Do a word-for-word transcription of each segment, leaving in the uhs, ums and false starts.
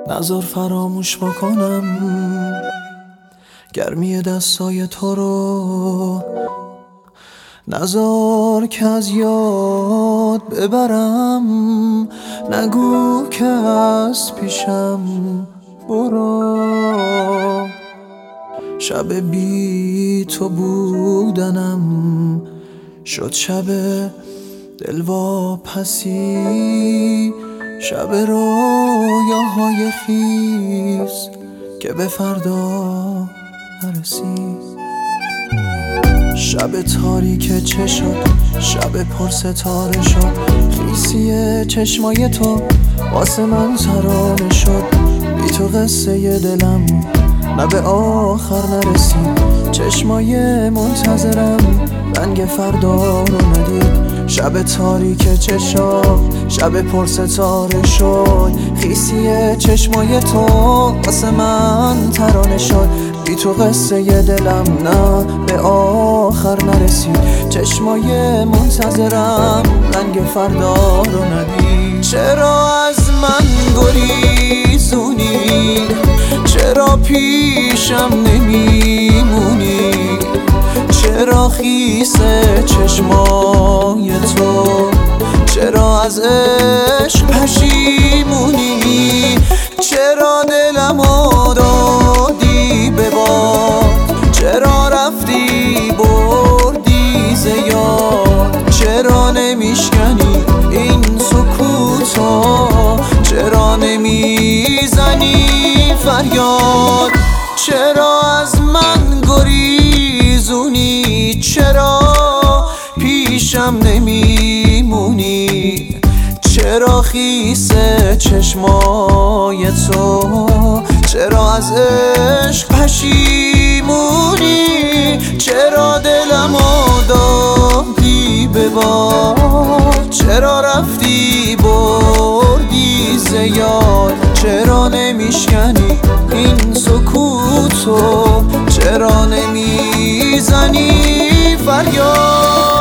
نذار فراموش بکنم گرمی دستای تو رو، نذار که از یاد ببرم، نگو که از پیشم برو. شب بی تو بودنم شد شب دلواپسی، شب رویاهای خیس که به فردا نرسید. شب تاریک چشات، شب پر ستاره شد، خیسی چشمای تو واسه من ترانه شد. بی تو قصه دلم نه به آخر نرسید، چشمای منتظرم رنگ فردا رو ندید. شب تاریک چشات، شب پر ستاره شد، خیسی چشمای تو واسه من ترانه شد. بی تو قصه دلم نه به آخر نرسید، چشمای منتظرم رنگ فردا رو ندید. چرا از من گریزونی؟ چرا پیشم نمیمونی؟ چرا خیس چشمای تو؟ چرا از عشق پشیمونی؟ چرا دلمو دادی به باد؟ چرا رفتی بردی ز یاد؟ چرا نمیشکنی این سکوتا؟ چرا نمیزنی فریاد؟ چرا از من گریزونی؟ چرا پیشم نمیمونی؟ چرا خیس چشمای تو؟ چرا از عشق پشیمونی؟ چرا دلمو دادی به باد؟ چرا رفتی بردی ز یاد؟ چرا نمیشکنی این سکوتو؟ چرا نمیزنی فریاد؟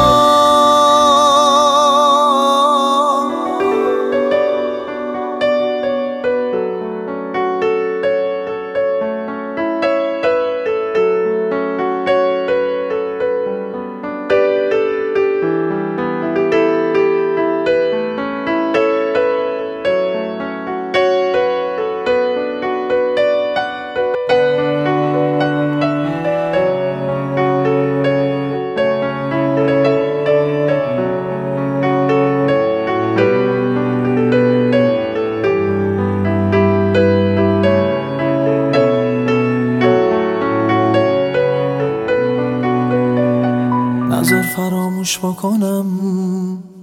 نذار فراموش بکنم